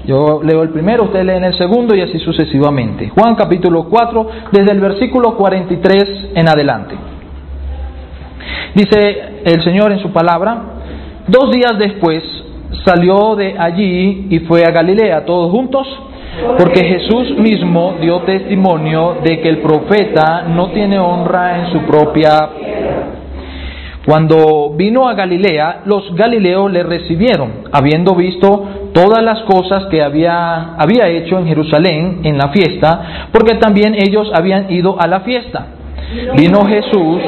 Yo leo el primero, ustedes leen el segundo y así sucesivamente. Juan capítulo 4, desde el versículo 43 en adelante. Dice el Señor en su palabra: 2 días después salió de allí y fue a Galilea, todos juntos, porque Jesús mismo dio testimonio de que el profeta no tiene honra en su propia. Cuando vino a Galilea, los galileos le recibieron, habiendo visto todas las cosas que había hecho en Jerusalén en la fiesta, porque también ellos habían ido a la fiesta. Vino Jesús.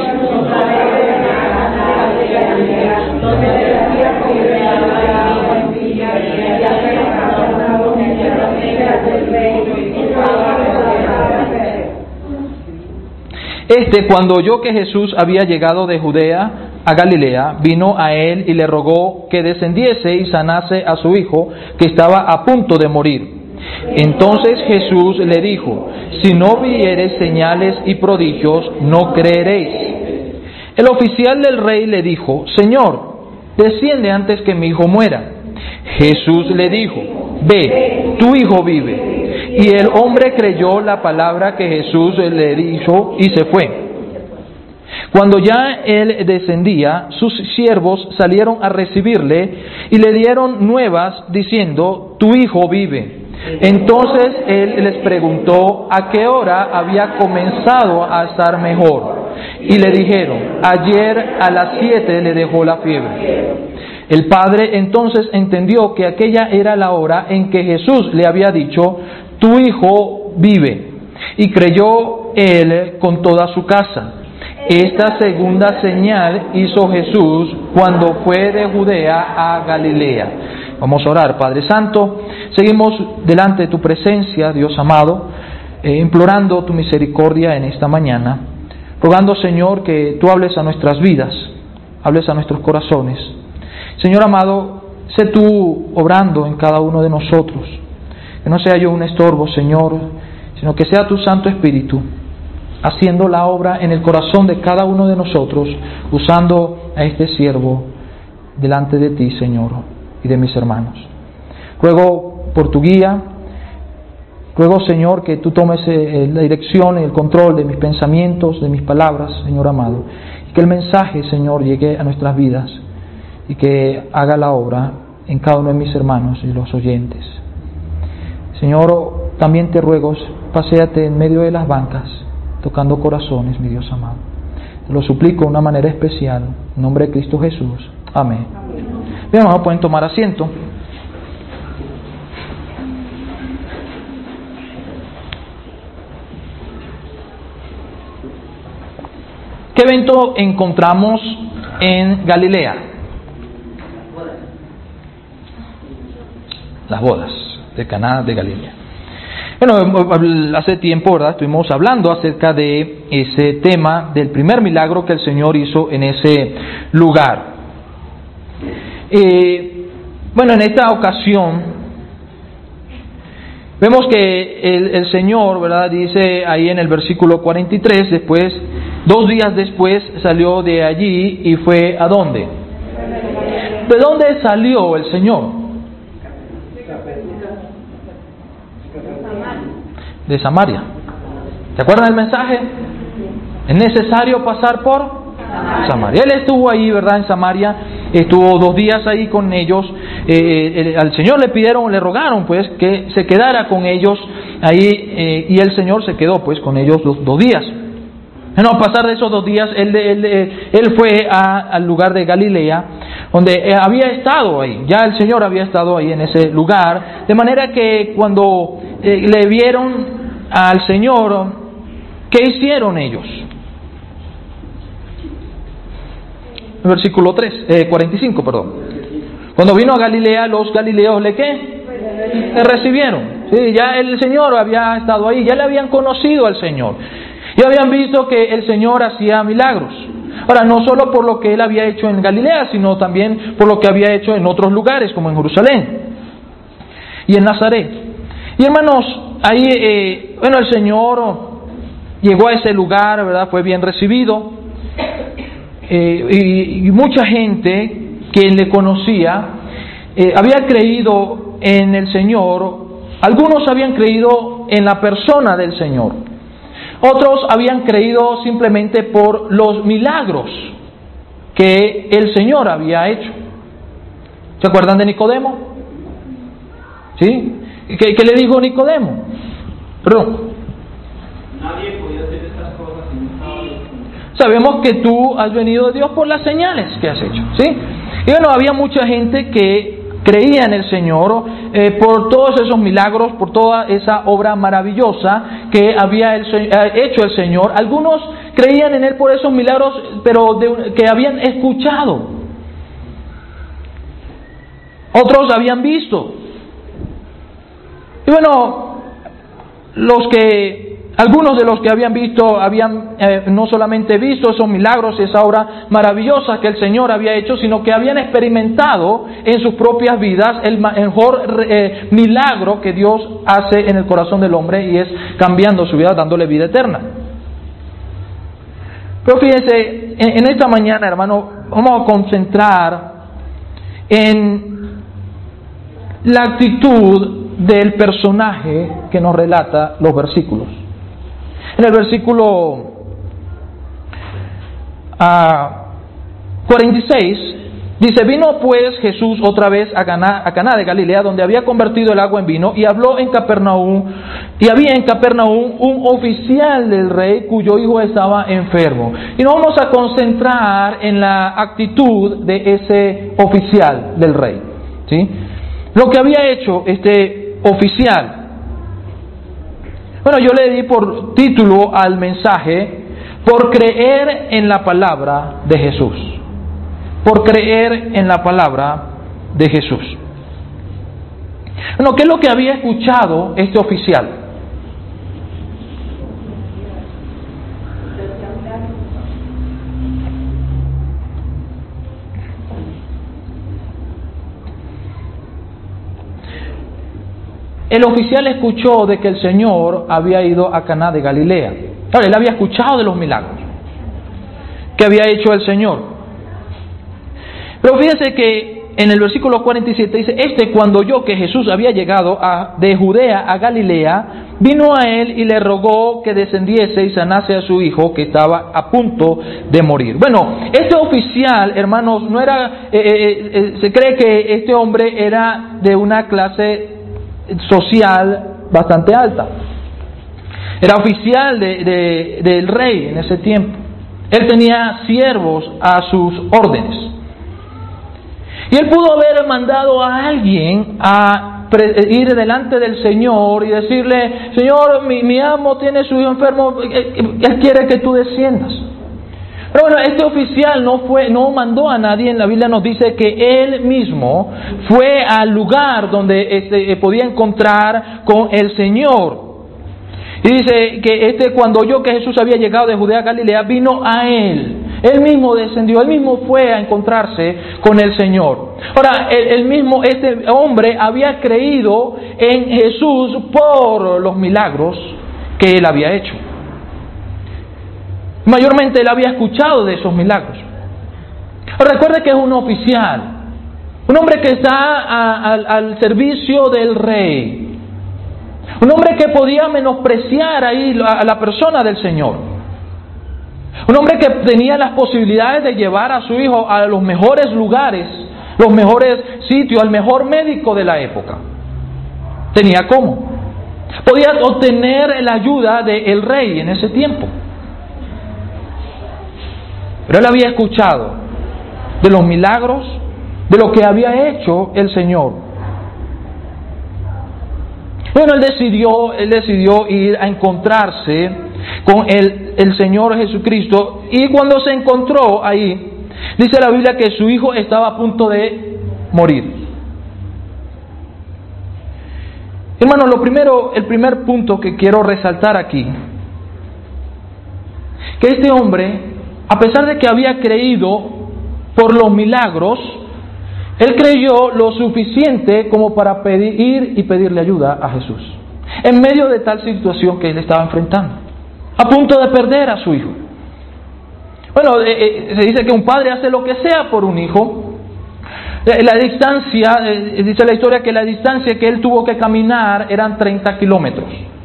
Cuando oyó que Jesús había llegado de Judea a Galilea, vino a él y le rogó que descendiese y sanase a su hijo, que estaba a punto de morir. Entonces Jesús le dijo: si no viereis señales y prodigios, no creeréis. El oficial del rey le dijo: Señor, desciende antes que mi hijo muera. Jesús le dijo: ve, tu hijo vive. Y el hombre creyó la palabra que Jesús le dijo y se fue. Cuando ya él descendía, sus siervos salieron a recibirle y le dieron nuevas diciendo: tu hijo vive. Entonces él les preguntó a qué hora había comenzado a estar mejor. Y le dijeron: ayer a las 7 le dejó la fiebre. El padre entonces entendió que aquella era la hora en que Jesús le había dicho: tu hijo vive. Y creyó él con toda su casa. Esta segunda señal hizo Jesús cuando fue de Judea a Galilea. Vamos a orar. Padre Santo, seguimos delante de tu presencia, Dios amado, implorando tu misericordia en esta mañana, rogando, Señor, que tú hables a nuestras vidas, hables a nuestros corazones. Señor amado, sé tú obrando en cada uno de nosotros, que no sea yo un estorbo, Señor, sino que sea tu Santo Espíritu haciendo la obra en el corazón de cada uno de nosotros, usando a este siervo delante de ti, Señor, y de mis hermanos. Ruego por tu guía, ruego, Señor, que tú tomes la dirección y el control de mis pensamientos, de mis palabras, Señor amado, y que el mensaje, Señor, llegue a nuestras vidas y que haga la obra en cada uno de mis hermanos y los oyentes. Señor, también te ruego, paséate en medio de las bancas, tocando corazones, mi Dios amado. Te lo suplico de una manera especial, en nombre de Cristo Jesús. Amén. Bien, hermanos, pueden tomar asiento. ¿Qué evento encontramos en Galilea? Las bodas de Caná de Galilea. Bueno, hace tiempo, ¿verdad?, estuvimos hablando acerca de ese tema del primer milagro que el Señor hizo en ese lugar. Bueno, en esta ocasión vemos que el Señor, ¿verdad?, dice ahí en el versículo 43, después, 2 días después salió de allí y fue ¿a dónde? ¿De dónde salió el Señor? De Samaria. ¿Se acuerdan del mensaje? Es necesario pasar por Samaria. Él estuvo ahí, ¿verdad?, en Samaria, estuvo 2 días ahí con ellos. Al Señor le rogaron pues que se quedara con ellos ahí, y el Señor se quedó pues con ellos 2 días. Bueno, a pasar de esos 2 días, él fue al lugar de Galilea, donde había estado ahí. Ya el Señor había estado ahí en ese lugar, de manera que cuando le vieron al Señor, ¿qué hicieron ellos? Versículo 45, perdón. Cuando vino a Galilea, los galileos le recibieron. Sí, ya el Señor había estado ahí, ya le habían conocido al Señor. Ya habían visto que el Señor hacía milagros. Ahora, no solo por lo que Él había hecho en Galilea, sino también por lo que había hecho en otros lugares, como en Jerusalén y en Nazaret. Y hermanos, ahí, el Señor llegó a ese lugar, ¿verdad?, fue bien recibido. Y mucha gente que le conocía había creído en el Señor, algunos habían creído en la persona del Señor. Otros habían creído simplemente por los milagros que el Señor había hecho. ¿Se acuerdan de Nicodemo? ¿Sí? ¿Qué le dijo Nicodemo? Perdón. Nadie podía hacer estas cosas si no estaba Dios. Sabemos que tú has venido de Dios por las señales que has hecho, ¿sí? Y bueno, había mucha gente que creía en el Señor por todos esos milagros, por toda esa obra maravillosa que había hecho el Señor. Algunos creían en Él por esos milagros, pero que habían escuchado. Otros habían visto. Y bueno, algunos de los que habían visto, habían no solamente visto esos milagros, esa obra maravillosa que el Señor había hecho, sino que habían experimentado en sus propias vidas el mejor milagro que Dios hace en el corazón del hombre, y es cambiando su vida, dándole vida eterna. Pero fíjense, en esta mañana, hermano, vamos a concentrar en la actitud del personaje que nos relata los versículos. En el versículo 46 dice: vino pues Jesús otra vez a Caná de Galilea, donde había convertido el agua en vino, y había en Capernaum un oficial del rey cuyo hijo estaba enfermo. Y nos vamos a concentrar en la actitud de ese oficial del rey, ¿sí? Lo que había hecho este oficial. Bueno, yo le di por título al mensaje: por creer en la palabra de Jesús. Por creer en la palabra de Jesús. Bueno, ¿qué es lo que había escuchado este oficial? El oficial escuchó de que el Señor había ido a Caná de Galilea. Claro, él había escuchado de los milagros que había hecho el Señor. Pero fíjense que en el versículo 47 dice: cuando oyó que Jesús había llegado de Judea a Galilea, vino a él y le rogó que descendiese y sanase a su hijo, que estaba a punto de morir. Bueno, este oficial, hermanos, no era, se cree que este hombre era de una clase social bastante alta. Era oficial del rey en ese tiempo. Él tenía siervos a sus órdenes. Y él pudo haber mandado a alguien a ir delante del Señor y decirle: Señor, mi amo tiene su hijo enfermo, él quiere que tú desciendas. Pero bueno, este oficial no mandó a nadie. En la Biblia nos dice que él mismo fue al lugar donde podía encontrar con el Señor. Y dice que cuando oyó que Jesús había llegado de Judea a Galilea, vino a él. Él mismo descendió, él mismo fue a encontrarse con el Señor. Ahora, este hombre había creído en Jesús por los milagros que él había hecho. Mayormente él había escuchado de esos milagros. Recuerde que es un oficial, un hombre que está al servicio del rey, un hombre que podía menospreciar ahí a la persona del Señor, un hombre que tenía las posibilidades de llevar a su hijo a los mejores lugares, los mejores sitios, al mejor médico de la época. Tenía cómo. Podía obtener la ayuda del rey en ese tiempo. Pero él había escuchado de los milagros, de lo que había hecho el Señor. Bueno, él decidió ir a encontrarse con el Señor Jesucristo, y cuando se encontró ahí, dice la Biblia que su hijo estaba a punto de morir. Hermano, el primer punto que quiero resaltar aquí, que este hombre, a pesar de que había creído por los milagros, él creyó lo suficiente como para ir y pedirle ayuda a Jesús, en medio de tal situación que él estaba enfrentando, a punto de perder a su hijo. Bueno, se dice que un padre hace lo que sea por un hijo. La distancia, dice la historia que la distancia que él tuvo que caminar eran 30 kilómetros.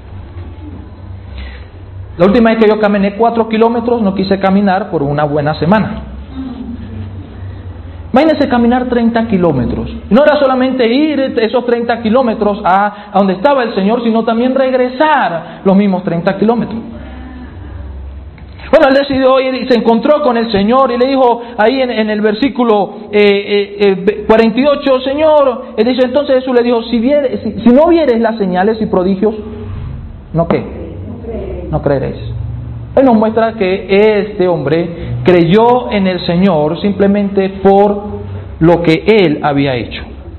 La última vez que yo caminé 4 kilómetros no quise caminar por una buena semana. Imagínense caminar 30 kilómetros. No era solamente ir esos 30 kilómetros a donde estaba el Señor, sino también regresar los mismos 30 kilómetros. Bueno, él decidió ir y se encontró con el Señor y le dijo ahí en el versículo 48, Señor, él dice, entonces Jesús le dijo, si no vieres las señales y prodigios, ¿no qué? No creeréis. Él nos muestra que este hombre creyó en el Señor simplemente por lo que él había hecho.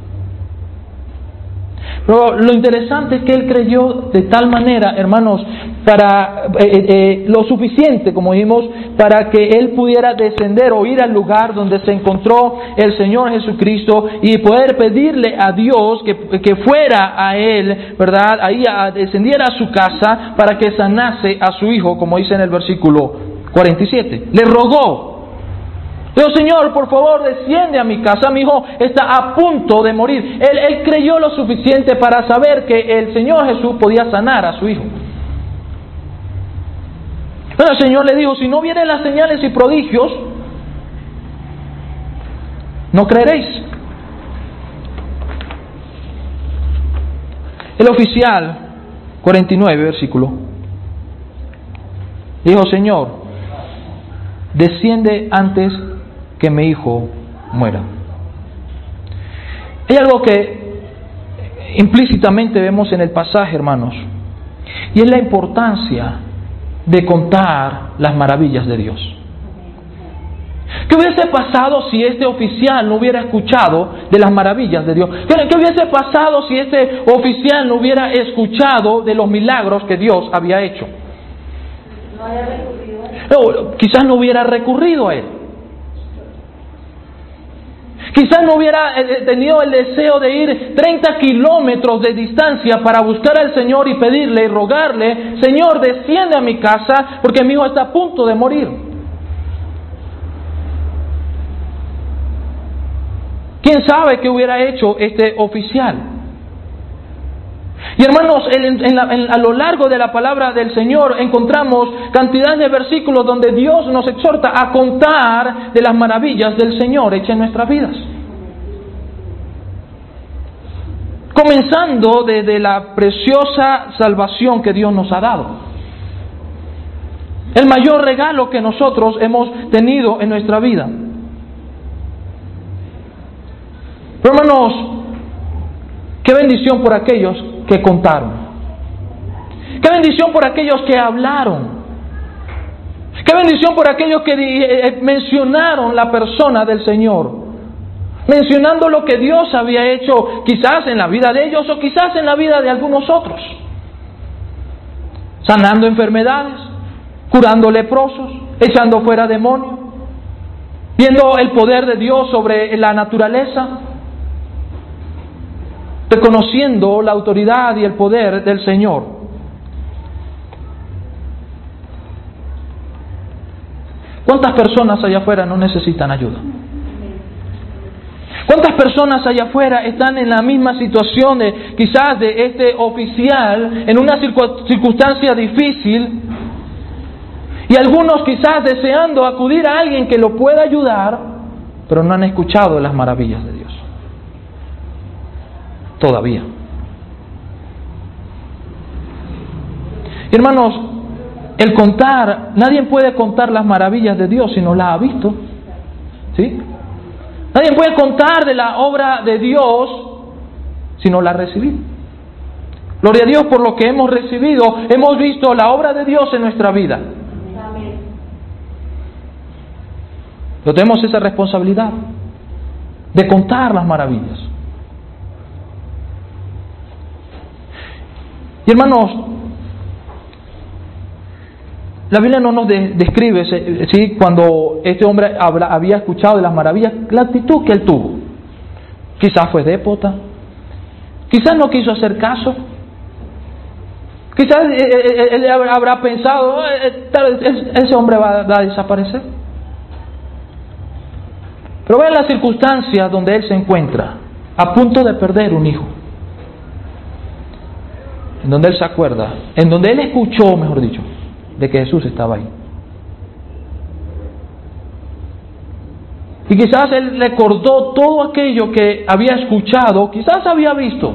Pero lo interesante es que él creyó de tal manera, hermanos, para lo suficiente, como dijimos, para que él pudiera descender o ir al lugar donde se encontró el Señor Jesucristo y poder pedirle a Dios que fuera a él, ¿verdad? Ahí descendiera a su casa para que sanase a su hijo, como dice en el versículo 47. Le rogó. Dijo, Señor, por favor, desciende a mi casa, mi hijo está a punto de morir. Él creyó lo suficiente para saber que el Señor Jesús podía sanar a su hijo. Bueno, el Señor le dijo, si no vienen las señales y prodigios, no creeréis. El oficial, 49 versículo, dijo, Señor, desciende antes que mi hijo muera. Hay algo que implícitamente vemos en el pasaje, hermanos, y es la importancia de contar las maravillas de Dios. ¿Qué hubiese pasado si este oficial no hubiera escuchado de las maravillas de Dios? ¿Qué hubiese pasado si este oficial no hubiera escuchado de los milagros que Dios había hecho? Quizás no hubiera recurrido a él. Quizás no hubiera tenido el deseo de ir 30 kilómetros de distancia para buscar al Señor y pedirle y rogarle, Señor, desciende a mi casa porque mi hijo está a punto de morir. ¿Quién sabe qué hubiera hecho este oficial? Y hermanos, a lo largo de la palabra del Señor encontramos cantidad de versículos donde Dios nos exhorta a contar de las maravillas del Señor hechas en nuestras vidas. Comenzando desde la preciosa salvación que Dios nos ha dado. El mayor regalo que nosotros hemos tenido en nuestra vida. Pero hermanos, qué bendición por aquellos que contaron. Qué bendición por aquellos que hablaron. Qué bendición por aquellos que mencionaron la persona del Señor. Mencionando lo que Dios había hecho quizás en la vida de ellos o quizás en la vida de algunos otros. Sanando enfermedades, curando leprosos, echando fuera demonios, viendo el poder de Dios sobre la naturaleza, reconociendo la autoridad y el poder del Señor. ¿Cuántas personas allá afuera no necesitan ayuda? ¿Cuántas personas allá afuera están en la misma situación quizás de este oficial, en una circunstancia difícil, y algunos quizás deseando acudir a alguien que lo pueda ayudar, pero no han escuchado las maravillas de Dios? Todavía. Y hermanos, el contar, nadie puede contar las maravillas de Dios si no las ha visto. ¿Sí? Nadie puede contar de la obra de Dios si no la ha recibido. Gloria a Dios por lo que hemos recibido. Hemos visto la obra de Dios en nuestra vida. Pero tenemos esa responsabilidad de contar las maravillas. Y hermanos, la Biblia no nos describe ¿sí? Cuando este hombre había escuchado de las maravillas, la actitud que él tuvo. Quizás fue dépota, quizás no quiso hacer caso, quizás él habrá pensado, ese hombre va a desaparecer. Pero vean las circunstancias donde él se encuentra, a punto de perder un hijo. En donde él se acuerda, en donde él escuchó, mejor dicho, de que Jesús estaba ahí. Y quizás él recordó todo aquello que había escuchado, quizás había visto.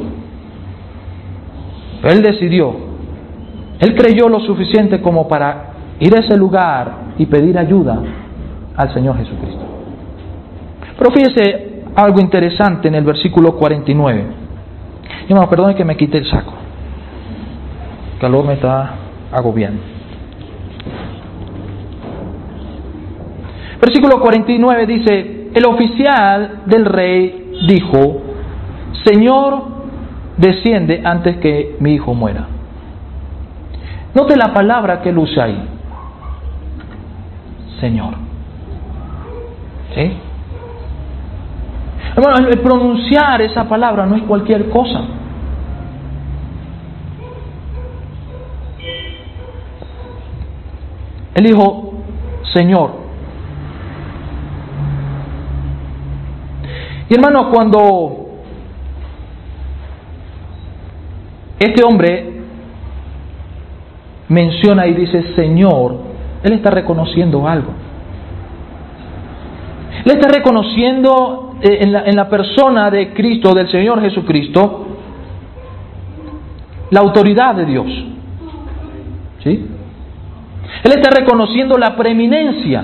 Pero él decidió, él creyó lo suficiente como para ir a ese lugar y pedir ayuda al Señor Jesucristo. Pero fíjese algo interesante en el versículo 49. Hermano, perdone que me quite el saco. El calor me está agobiando. Versículo 49 dice: el oficial del rey dijo: Señor, desciende antes que mi hijo muera. Note la palabra que él usa ahí: Señor. ¿Sí? Hermano, el pronunciar esa palabra no es cualquier cosa. Él dijo: Señor. Y hermano, cuando este hombre menciona y dice Señor, él está reconociendo algo. Él está reconociendo en la persona de Cristo, del Señor Jesucristo, la autoridad de Dios. ¿Sí? Él está reconociendo la preeminencia.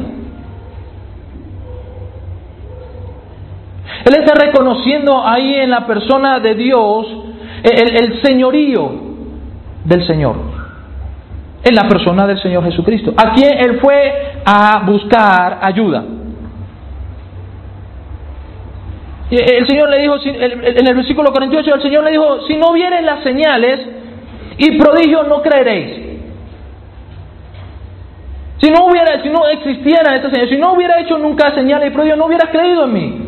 Él está reconociendo ahí en la persona de Dios el señorío del Señor, en la persona del Señor Jesucristo, a quien Él fue a buscar ayuda. El Señor le dijo, en el versículo 48, el Señor le dijo: si no vieres las señales y prodigios, no creeréis. Si no existiera esta señal, si no hubiera hecho nunca señales y prodigios, no hubieras creído en mí.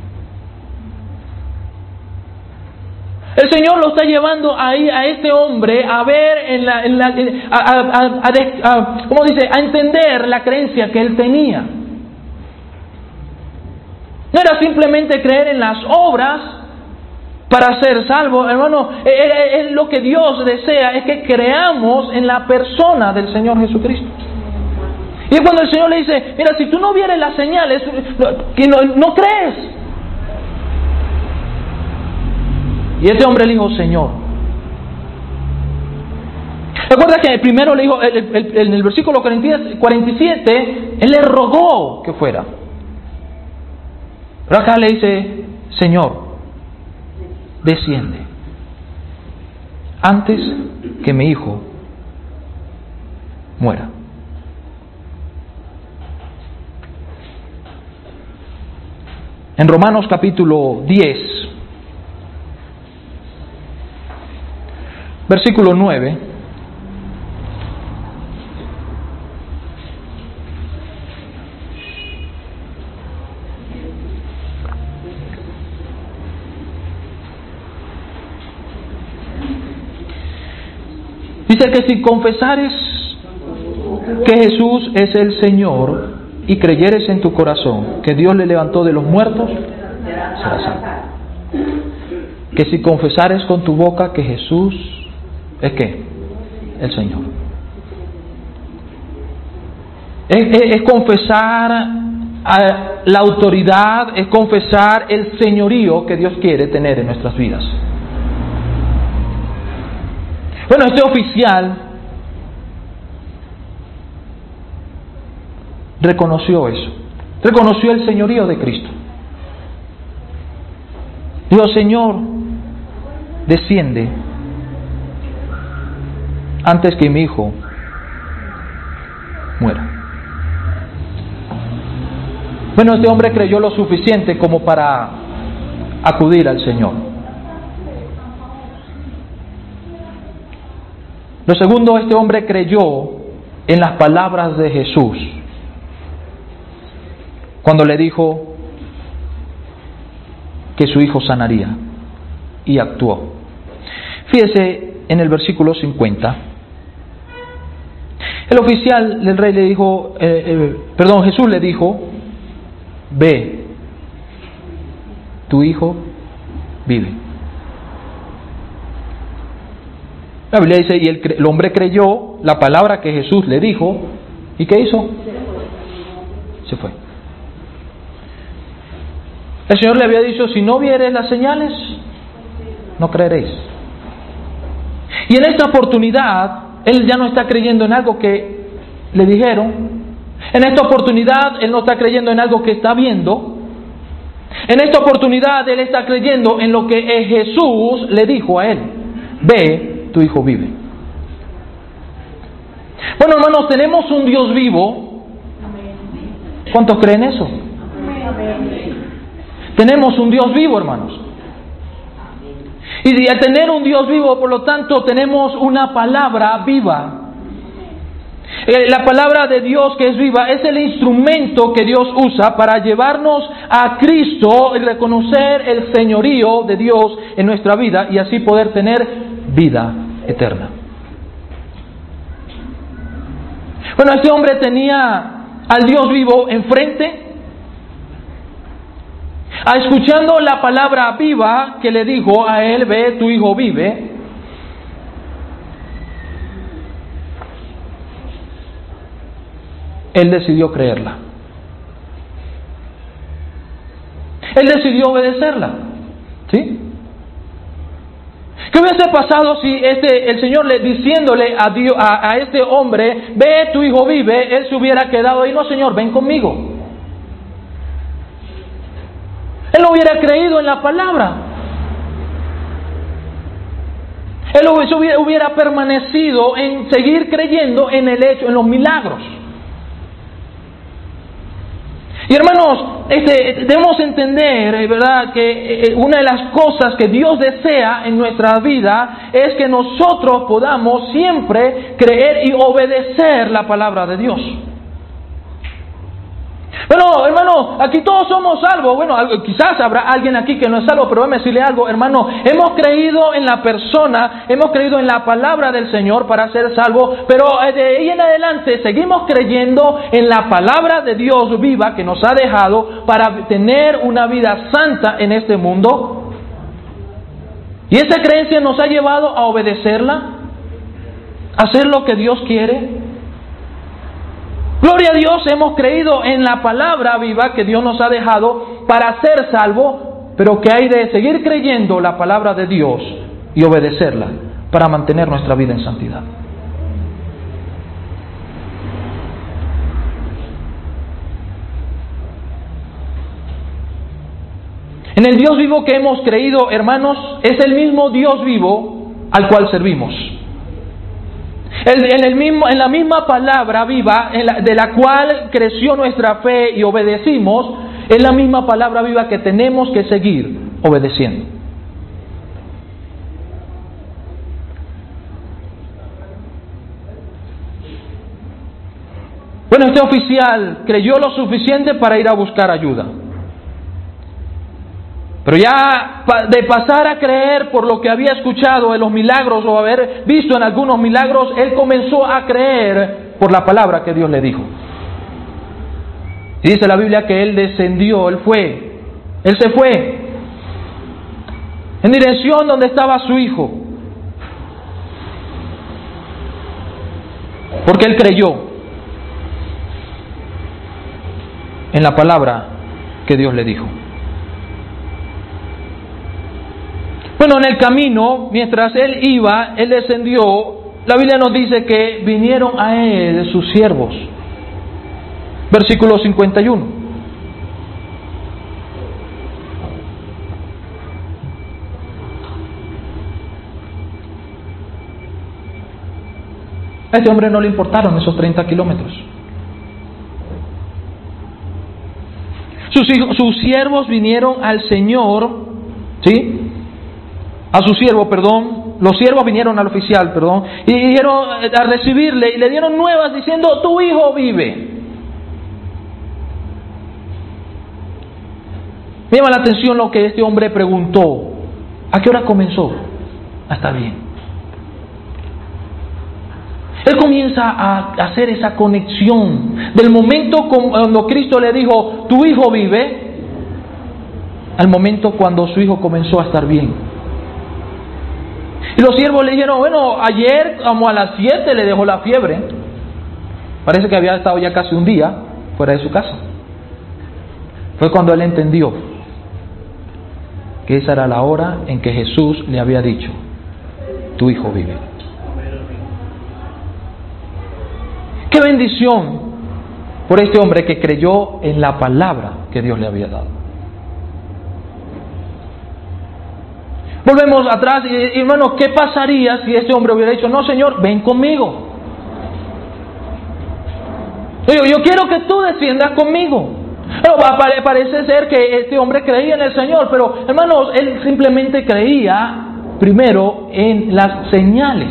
El Señor lo está llevando ahí a este hombre a ver, ¿cómo dice? A entender la creencia que él tenía. No era simplemente creer en las obras para ser salvo, hermano. Es lo que Dios desea, es que creamos en la persona del Señor Jesucristo. Y es cuando el Señor le dice: mira, si tú no vieres las señales, no crees. Y este hombre le dijo: Señor. Recuerda que primero le dijo, en el versículo 47, él le rogó que fuera. Pero acá le dice: Señor, desciende antes que mi hijo muera. En Romanos capítulo 10, versículo 9, dice que si confesares que Jesús es el Señor y creyeres en tu corazón que Dios le levantó de los muertos, serás salvo. Que si confesares con tu boca que Jesús es ¿qué? El Señor. Es confesar la autoridad, es confesar el señorío que Dios quiere tener en nuestras vidas. Bueno, este oficial reconoció eso, reconoció el señorío de Cristo. Dijo: Señor, desciende antes que mi hijo muera. Bueno, este hombre creyó lo suficiente como para acudir al Señor. Lo segundo, este hombre creyó en las palabras de Jesús cuando le dijo que su hijo sanaría, y actuó. Fíjese en el versículo 50. El oficial del rey le dijo, Jesús le dijo: ve tu hijo vive. La Biblia dice, y el hombre creyó la palabra que Jesús le dijo, ¿y qué hizo? Se fue. El Señor le había dicho, si no vieres las señales, no creeréis. Y en esta oportunidad, él ya no está creyendo en algo que le dijeron. En esta oportunidad, él no está creyendo en algo que está viendo. En esta oportunidad, él está creyendo en lo que Jesús le dijo a él. Ve, tu hijo vive. Bueno, hermanos, tenemos un Dios vivo. ¿Cuántos creen eso? Tenemos un Dios vivo, hermanos. Y al tener un Dios vivo, por lo tanto, tenemos una palabra viva. La palabra de Dios que es viva es el instrumento que Dios usa para llevarnos a Cristo y reconocer el señorío de Dios en nuestra vida y así poder tener vida eterna. Bueno, este hombre tenía al Dios vivo enfrente, escuchando la palabra viva que le dijo a él, ve, tu hijo vive. Él decidió creerla. Él decidió obedecerla. ¿Sí? ¿Qué hubiese pasado si el Señor diciéndole a este hombre, ve, tu hijo vive, él se hubiera quedado ahí? No, Señor, ven conmigo. Él no hubiera creído en la palabra. Él hubiera permanecido en seguir creyendo en el hecho, en los milagros. Y hermanos, debemos entender, ¿verdad?, que una de las cosas que Dios desea en nuestra vida es que nosotros podamos siempre creer y obedecer la palabra de Dios. Bueno, hermano, aquí todos somos salvos. Bueno, quizás habrá alguien aquí que no es salvo, pero déjame decirle algo, hermano. Hemos creído en la persona, hemos creído en la palabra del Señor para ser salvos, pero de ahí en adelante seguimos creyendo en la palabra de Dios viva que nos ha dejado para tener una vida santa en este mundo. Y esa creencia nos ha llevado a obedecerla, a hacer lo que Dios quiere. Gloria a Dios, hemos creído en la palabra viva que Dios nos ha dejado para ser salvo, pero que hay de seguir creyendo la palabra de Dios y obedecerla para mantener nuestra vida en santidad. En el Dios vivo que hemos creído, hermanos, es el mismo Dios vivo al cual servimos. En la misma palabra viva de la cual creció nuestra fe y obedecimos, es la misma palabra viva que tenemos que seguir obedeciendo. Bueno, este oficial creyó lo suficiente para ir a buscar ayuda. Pero ya de pasar a creer por lo que había escuchado en los milagros o haber visto en algunos milagros, él comenzó a creer por la palabra que Dios le dijo. Y dice la Biblia que él descendió, él se fue en dirección donde estaba su hijo. Porque él creyó en la palabra que Dios le dijo. Bueno, en el camino, mientras él iba, él descendió, la Biblia nos dice que vinieron a él sus siervos. Versículo 51. A este hombre no le importaron esos 30 kilómetros. Sus siervos vinieron al Señor, ¿sí? Los siervos vinieron al oficial, y dijeron a recibirle y le dieron nuevas diciendo, tu hijo vive. Me llama la atención lo que este hombre preguntó. ¿A qué hora comenzó? Está bien. Él comienza a hacer esa conexión del momento cuando Cristo le dijo, tu hijo vive. al momento cuando su hijo comenzó a estar bien. Y los siervos le dijeron, bueno, ayer como a las 7 le dejó la fiebre. Parece que había estado ya casi un día fuera de su casa. Fue cuando él entendió que esa era la hora en que Jesús le había dicho, tu hijo vive. ¡Qué bendición por este hombre que creyó en la palabra que Dios le había dado! Volvemos atrás y hermanos, ¿qué pasaría si este hombre hubiera dicho, no Señor, ven conmigo? Yo quiero que tú desciendas conmigo. Pero parece ser que este hombre creía en el Señor, pero hermanos, él simplemente creía primero en las señales.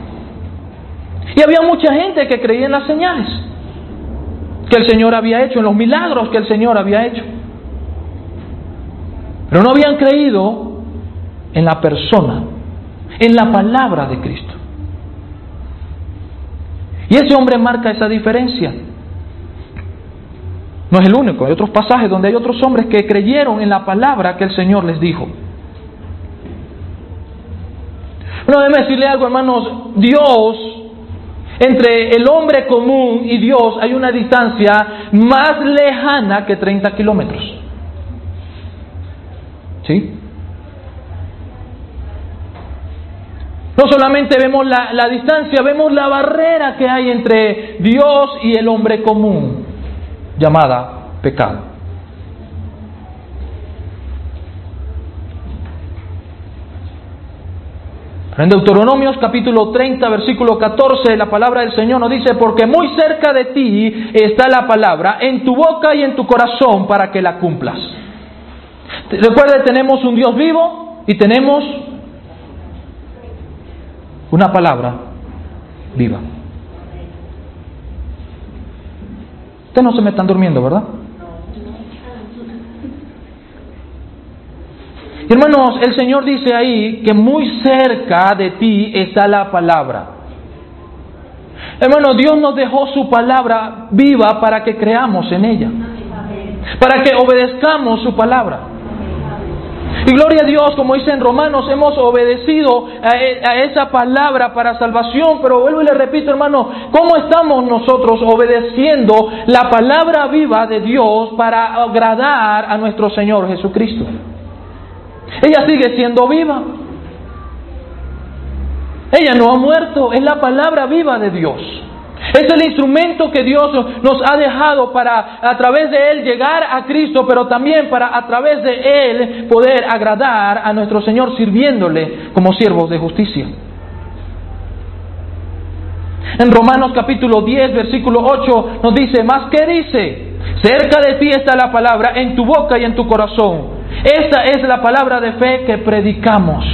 Y había mucha gente que creía en las señales que el Señor había hecho, en los milagros que el Señor había hecho. Pero no habían creído en la persona, en la palabra de Cristo. Y ese hombre marca esa diferencia. No es el único, hay otros pasajes donde hay otros hombres que creyeron en la palabra que el Señor les dijo. Bueno, déjeme decirle algo, hermanos, Dios, entre el hombre común y Dios hay una distancia más lejana que 30 kilómetros. ¿Sí? No solamente vemos la distancia, vemos la barrera que hay entre Dios y el hombre común, llamada pecado. En Deuteronomios capítulo 30, versículo 14, la palabra del Señor nos dice, porque muy cerca de ti está la palabra, en tu boca y en tu corazón, para que la cumplas. Recuerde, tenemos un Dios vivo y tenemos una palabra viva. Ustedes no se me están durmiendo, ¿verdad? Y hermanos, el Señor dice ahí que muy cerca de ti está la palabra. Hermanos, Dios nos dejó su palabra viva para que creamos en ella, para que obedezcamos su palabra. Y gloria a Dios, como dice en Romanos, hemos obedecido a esa palabra para salvación. Pero vuelvo y le repito, hermano, ¿cómo estamos nosotros obedeciendo la palabra viva de Dios para agradar a nuestro Señor Jesucristo? Ella sigue siendo viva. Ella no ha muerto, es la palabra viva de Dios. Es el instrumento que Dios nos ha dejado para a través de Él llegar a Cristo, pero también para a través de Él poder agradar a nuestro Señor sirviéndole como siervos de justicia. En Romanos capítulo 10, versículo 8 nos dice, ¿más qué dice? Cerca de ti está la palabra, en tu boca y en tu corazón. Esta es la palabra de fe que predicamos.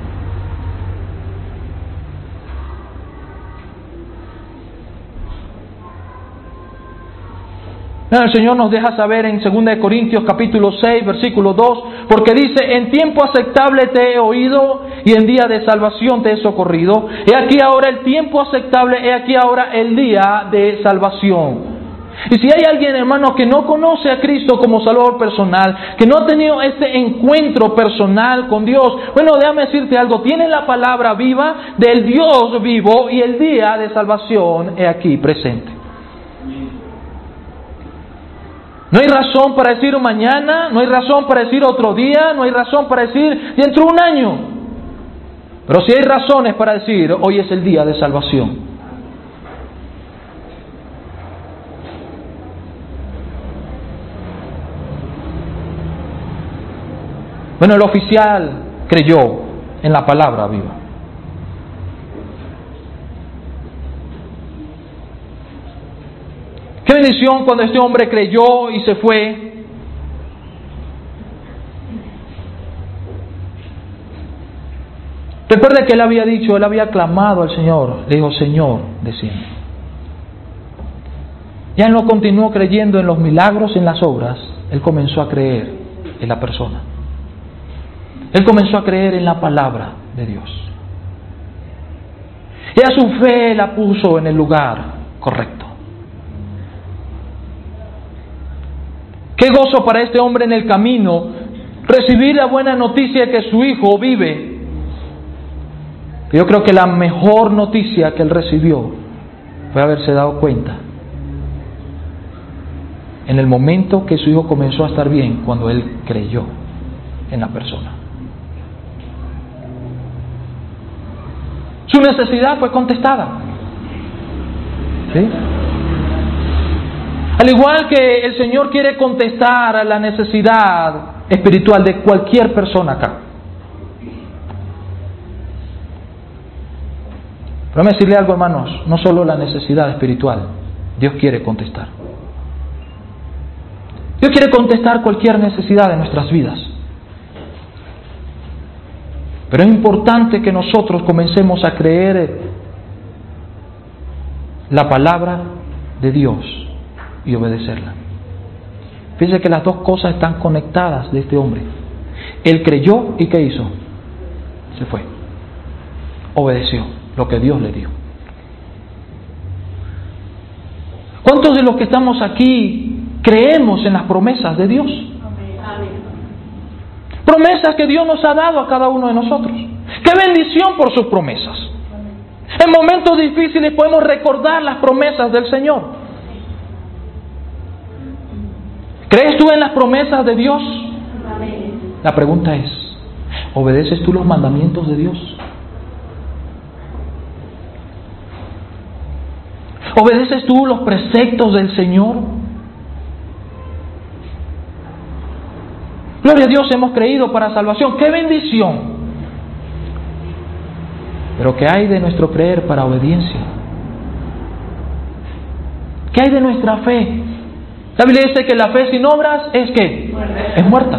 El Señor nos deja saber en 2 Corintios capítulo 6, versículo 2, porque dice, en tiempo aceptable te he oído y en día de salvación te he socorrido. He aquí ahora el tiempo aceptable, he aquí ahora el día de salvación. Y si hay alguien, hermano, que no conoce a Cristo como Salvador personal, que no ha tenido este encuentro personal con Dios, bueno, déjame decirte algo, tiene la palabra viva del Dios vivo y el día de salvación es aquí presente. No hay razón para decir mañana, no hay razón para decir otro día, no hay razón para decir dentro de un año. Pero sí hay razones para decir, hoy es el día de salvación. Bueno, el oficial creyó en la palabra viva. Qué bendición cuando este hombre creyó y se fue. Recuerde que él había dicho, él había clamado al Señor. Le dijo, Señor, desciende. Ya él no continuó creyendo en los milagros, en las obras. Él comenzó a creer en la persona. Él comenzó a creer en la palabra de Dios. Y a su fe la puso en el lugar correcto. Qué gozo para este hombre en el camino recibir la buena noticia que su hijo vive. Yo creo que la mejor noticia que él recibió fue haberse dado cuenta en el momento que su hijo comenzó a estar bien, cuando él creyó en la persona. Su necesidad fue contestada. ¿Sí? Al igual que el Señor quiere contestar a la necesidad espiritual de cualquier persona acá. Pero déjame decirle algo, hermanos, no solo la necesidad espiritual, Dios quiere contestar. Dios quiere contestar cualquier necesidad de nuestras vidas. Pero es importante que nosotros comencemos a creer la palabra de Dios y obedecerla. Fíjense que las dos cosas están conectadas de este hombre. Él creyó y ¿qué hizo? Se fue. Obedeció lo que Dios le dio. ¿Cuántos de los que estamos aquí creemos en las promesas de Dios? Promesas que Dios nos ha dado a cada uno de nosotros. ¡Qué bendición por sus promesas! En momentos difíciles podemos recordar las promesas del Señor. ¿Crees tú en las promesas de Dios? La pregunta es, ¿obedeces tú los mandamientos de Dios? ¿Obedeces tú los preceptos del Señor? Gloria a Dios, hemos creído para salvación. ¡Qué bendición! Pero ¿qué hay de nuestro creer para obediencia? ¿Qué hay de nuestra fe? La Biblia dice que la fe sin obras es ¿qué? Es muerta.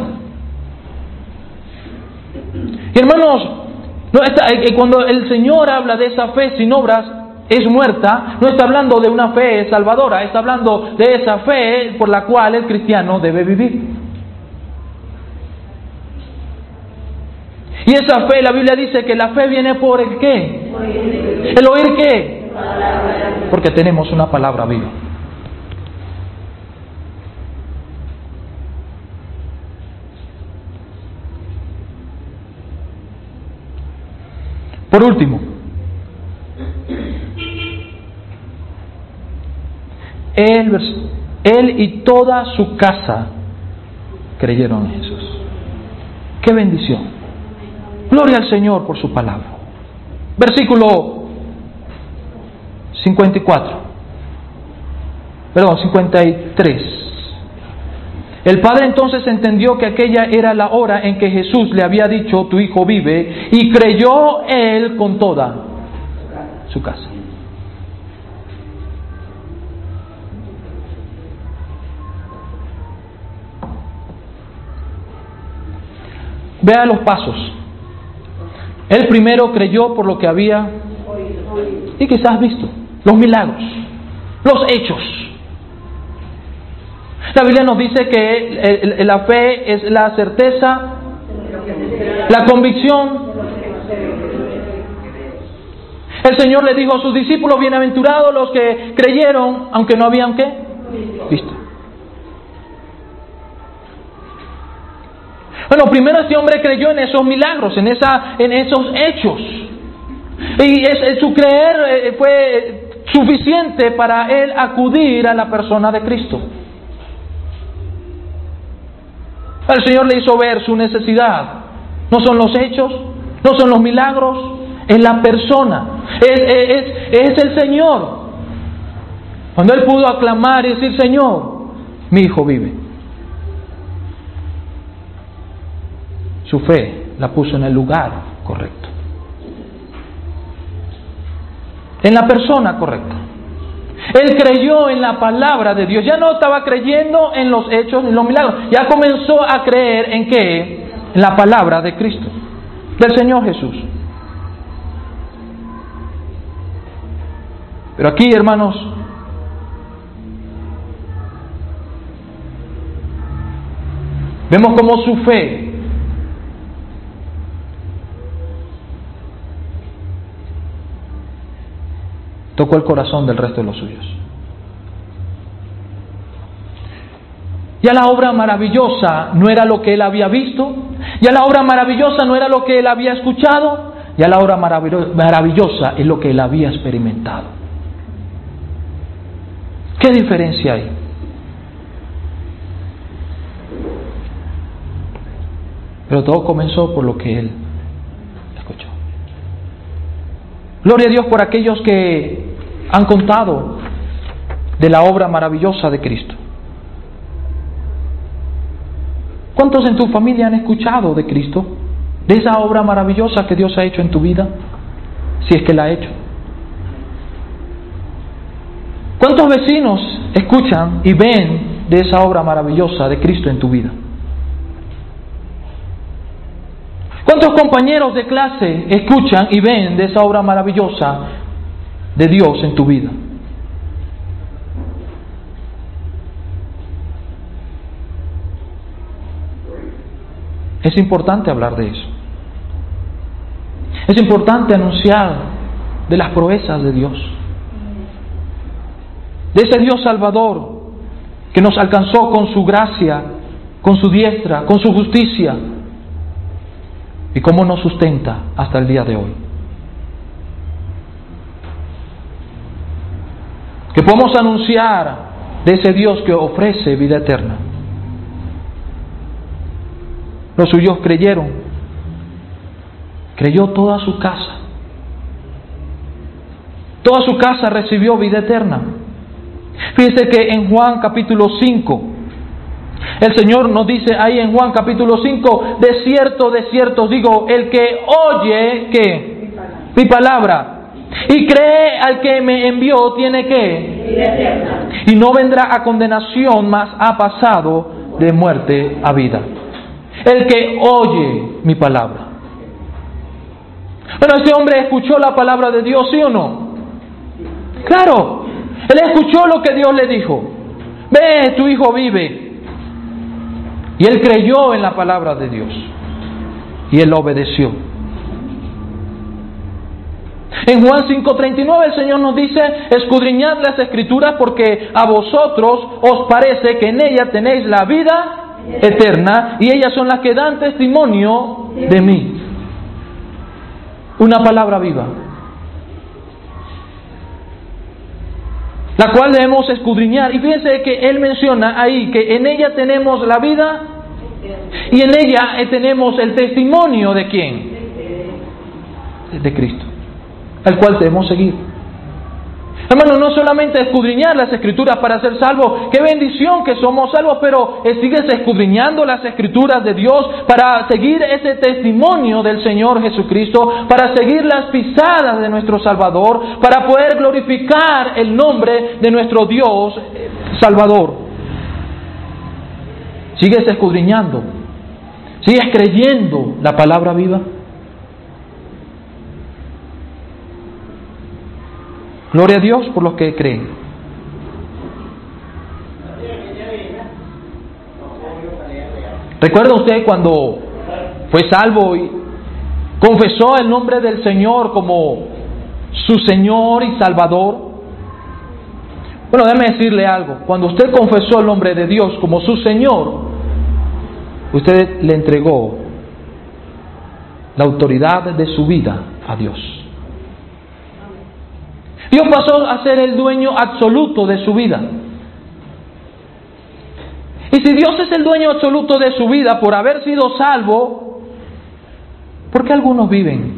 Y hermanos, cuando el Señor habla de esa fe sin obras es muerta, no está hablando de una fe salvadora, está hablando de esa fe por la cual el cristiano debe vivir. Y esa fe, la Biblia dice que la fe viene por el ¿qué? ¿El oír qué? Porque tenemos una palabra viva. Por último, él y toda su casa creyeron en Jesús. ¡Qué bendición! Gloria al Señor por su palabra. Versículo 53. El padre entonces entendió que aquella era la hora en que Jesús le había dicho, tu hijo vive, y creyó él con toda su casa. Vea los pasos. Él primero creyó por lo que había y quizás visto, los milagros, los hechos. La Biblia nos dice que la fe es la certeza, la convicción. El Señor le dijo a sus discípulos, bienaventurados los que creyeron, aunque no habían ¿qué? Visto. Bueno, primero este hombre creyó en esos milagros, en esos hechos. Y su creer fue suficiente para él acudir a la persona de Cristo. El Señor le hizo ver su necesidad. No son los hechos, no son los milagros, es la persona, es el Señor. Cuando él pudo aclamar y decir, Señor, mi hijo vive. Su fe la puso en el lugar correcto, en la persona correcta. Él creyó en la palabra de Dios. Ya no estaba creyendo en los hechos ni los milagros. Ya comenzó a creer en ¿qué? En la palabra de Cristo, del Señor Jesús. Pero aquí, hermanos, vemos cómo su fe tocó el corazón del resto de los suyos. Ya la obra maravillosa no era lo que él había visto, ya la obra maravillosa no era lo que él había escuchado, ya la obra maravillosa es lo que él había experimentado. ¿Qué diferencia hay? Pero todo comenzó por lo que él escuchó. Gloria a Dios por aquellos que han contado de la obra maravillosa de Cristo. ¿Cuántos en tu familia han escuchado de Cristo? De esa obra maravillosa que Dios ha hecho en tu vida, si es que la ha hecho. ¿Cuántos vecinos escuchan y ven de esa obra maravillosa de Cristo en tu vida? ¿Cuántos compañeros de clase escuchan y ven de esa obra maravillosa de Dios en tu vida? Es importante hablar de eso. Es importante anunciar de las proezas de Dios. De ese Dios Salvador que nos alcanzó con su gracia, con su diestra, con su justicia. Y cómo nos sustenta hasta el día de hoy. Que podamos anunciar de ese Dios que ofrece vida eterna. Los suyos creyeron. Creyó toda su casa. Toda su casa recibió vida eterna. Fíjese que en Juan capítulo 5, el Señor nos dice ahí en Juan capítulo 5, de cierto os digo, el que oye, ¿qué? Mi palabra, y cree al que me envió, tiene ¿qué? Vida eterna. Y no vendrá a condenación, mas ha pasado de muerte a vida. El que oye mi palabra. Bueno, este hombre escuchó la palabra de Dios, ¿sí o no? Claro, él escuchó lo que Dios le dijo. Ve, tu hijo vive. Y él creyó en la palabra de Dios. Y él obedeció. En Juan 5:39 el Señor nos dice, escudriñad las Escrituras porque a vosotros os parece que en ellas tenéis la vida eterna y ellas son las que dan testimonio de mí. Una palabra viva, la cual debemos escudriñar. Y fíjense que él menciona ahí que en ella tenemos la vida y en ella tenemos el testimonio de ¿quién? De Cristo, al cual debemos seguir. Hermano, no solamente escudriñar las Escrituras para ser salvos, qué bendición que somos salvos, pero sigues escudriñando las Escrituras de Dios para seguir ese testimonio del Señor Jesucristo, para seguir las pisadas de nuestro Salvador, para poder glorificar el nombre de nuestro Dios Salvador. Sigues escudriñando, sigues creyendo la palabra viva. Gloria a Dios por los que creen. ¿Recuerda usted cuando fue salvo y confesó el nombre del Señor como su Señor y Salvador? Bueno, déjeme decirle algo. Cuando usted confesó el nombre de Dios como su Señor, usted le entregó la autoridad de su vida a Dios. Dios pasó a ser el dueño absoluto de su vida. Y si Dios es el dueño absoluto de su vida por haber sido salvo, ¿por qué algunos viven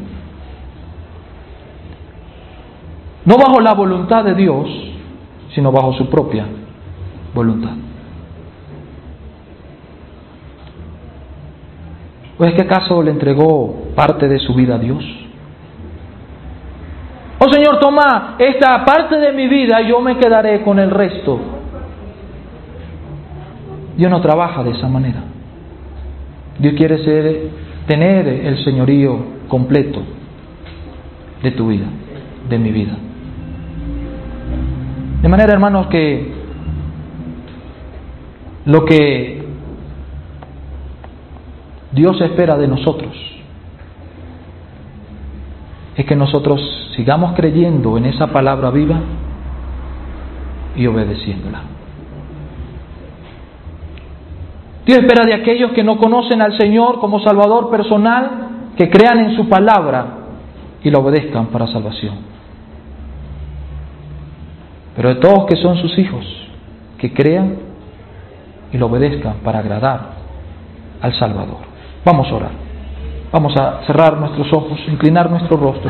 no bajo la voluntad de Dios, sino bajo su propia voluntad? ¿O es que acaso le entregó parte de su vida a Dios? Oh Señor, toma esta parte de mi vida y yo me quedaré con el resto. Dios no trabaja de esa manera. Dios quiere tener el señorío completo de tu vida, de mi vida. De manera, hermanos, que lo que Dios espera de nosotros es que nosotros sigamos creyendo en esa palabra viva y obedeciéndola. Dios espera de aquellos que no conocen al Señor como Salvador personal, que crean en su palabra y lo obedezcan para salvación. Pero de todos que son sus hijos, que crean y lo obedezcan para agradar al Salvador. Vamos a orar. Vamos a cerrar nuestros ojos, inclinar nuestro rostro.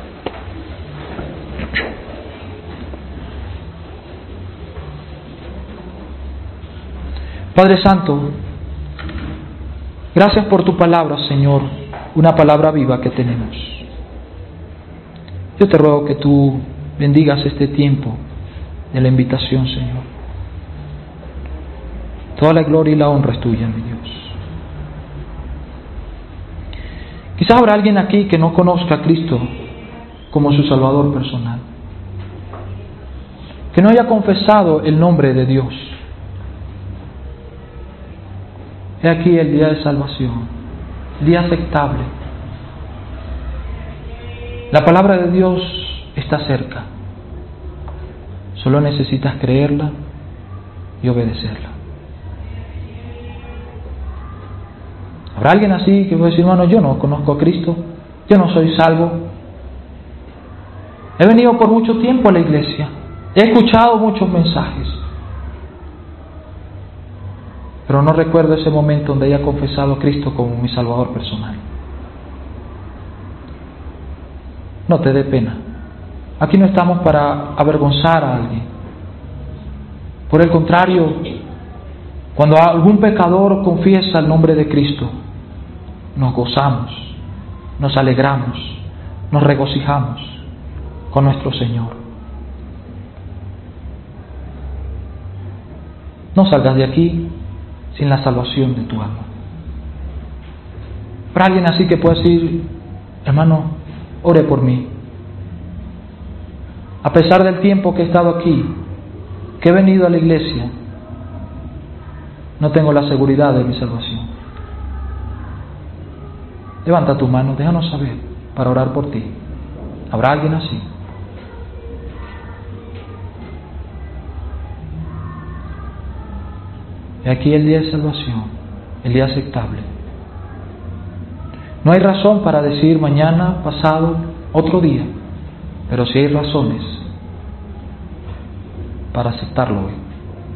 Padre Santo, gracias por tu palabra, Señor, una palabra viva que tenemos. Yo te ruego que tú bendigas este tiempo de la invitación, Señor. Toda la gloria y la honra es tuya, mi Dios. Quizás habrá alguien aquí que no conozca a Cristo como su Salvador personal, que no haya confesado el nombre de Dios. He aquí el día de salvación, el día aceptable. La palabra de Dios está cerca. Solo necesitas creerla y obedecerla. ¿Habrá alguien así que puede decir, hermano, yo no conozco a Cristo, yo no soy salvo? He venido por mucho tiempo a la iglesia, he escuchado muchos mensajes, pero no recuerdo ese momento donde haya confesado a Cristo como mi Salvador personal. No te dé pena. Aquí no estamos para avergonzar a alguien. Por el contrario, cuando algún pecador confiesa el nombre de Cristo, nos gozamos, nos alegramos, nos regocijamos con nuestro Señor. No salgas de aquí sin la salvación de tu alma. Para alguien así que pueda decir, hermano, ore por mí. A pesar del tiempo que he estado aquí, que he venido a la iglesia, no tengo la seguridad de mi salvación. Levanta tu mano, déjanos saber para orar por ti. ¿Habrá alguien así? Y aquí el día de salvación, el día aceptable. No hay razón para decir mañana, pasado, otro día, pero sí hay razones para aceptarlo hoy.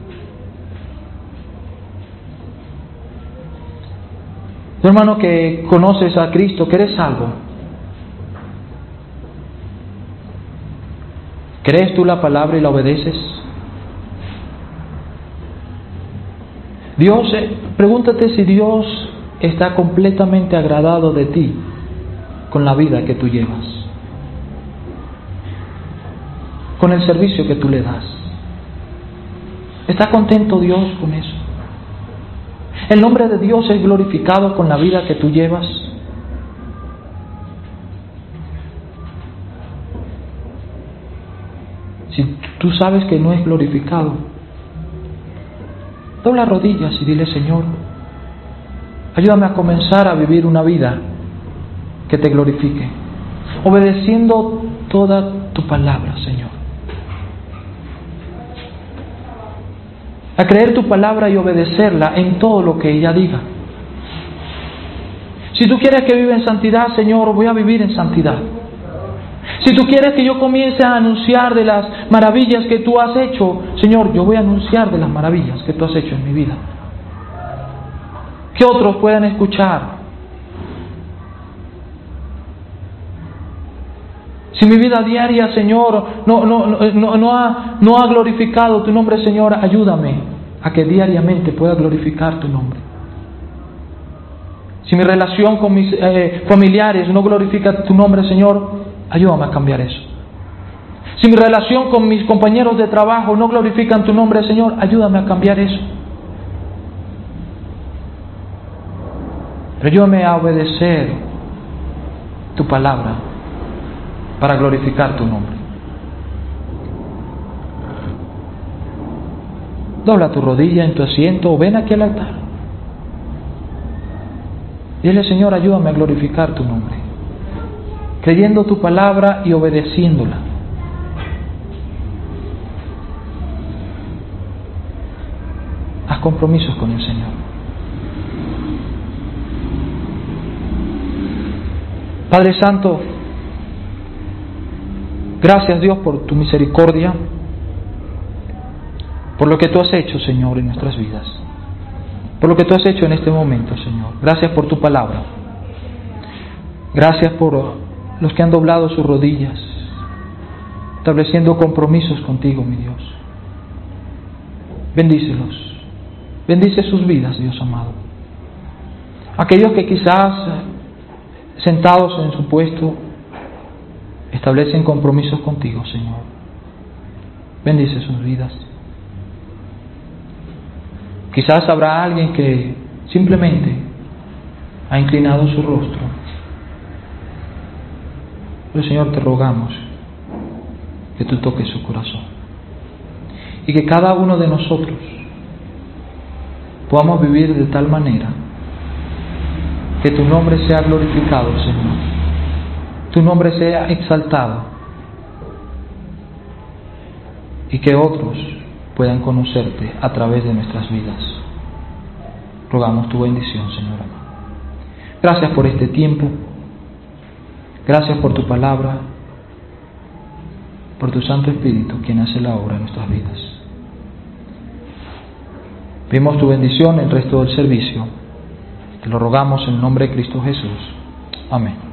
Tu hermano que conoces a Cristo, que eres salvo, ¿crees tú la palabra y la obedeces? Dios, pregúntate si Dios está completamente agradado de ti con la vida que tú llevas, con el servicio que tú le das. ¿Está contento Dios con eso? ¿El nombre de Dios es glorificado con la vida que tú llevas? Si tú sabes que no es glorificado, dobla rodillas y dile, Señor, ayúdame a comenzar a vivir una vida que te glorifique, obedeciendo toda tu palabra, Señor. A creer tu palabra y obedecerla en todo lo que ella diga. Si tú quieres que viva en santidad, Señor, voy a vivir en santidad. Si tú quieres que yo comience a anunciar de las maravillas que tú has hecho, Señor, yo voy a anunciar de las maravillas que tú has hecho en mi vida. Que otros puedan escuchar. Si mi vida diaria, Señor, no ha glorificado tu nombre, Señor, ayúdame a que diariamente pueda glorificar tu nombre. Si mi relación con mis familiares no glorifica tu nombre, Señor, ayúdame a cambiar eso. Si mi relación con mis compañeros de trabajo no glorifican tu nombre, Señor, ayúdame a cambiar eso. Pero ayúdame a obedecer tu palabra para glorificar tu nombre. Dobla tu rodilla en tu asiento o ven aquí al altar. Dile, Señor, ayúdame a glorificar tu nombre, creyendo tu palabra y obedeciéndola. Haz compromisos con el Señor. Padre Santo, gracias Dios por tu misericordia, por lo que tú has hecho, Señor, en nuestras vidas, por lo que tú has hecho en este momento, Señor. Gracias por tu palabra. Gracias por los que han doblado sus rodillas, estableciendo compromisos contigo, mi Dios. Bendícelos. Bendice sus vidas, Dios amado. Aquellos que quizás sentados en su puesto establecen compromisos contigo, Señor. Bendice sus vidas. Quizás habrá alguien que simplemente ha inclinado su rostro. Pero Señor, te rogamos que tú toques su corazón y que cada uno de nosotros podamos vivir de tal manera que tu nombre sea glorificado, Señor, tu nombre sea exaltado y que otros puedan conocerte a través de nuestras vidas. Rogamos tu bendición, Señor. Gracias por este tiempo, gracias por tu palabra, por tu Santo Espíritu, quien hace la obra en nuestras vidas. Pedimos tu bendición en el resto del servicio. Te lo rogamos en el nombre de Cristo Jesús. Amén.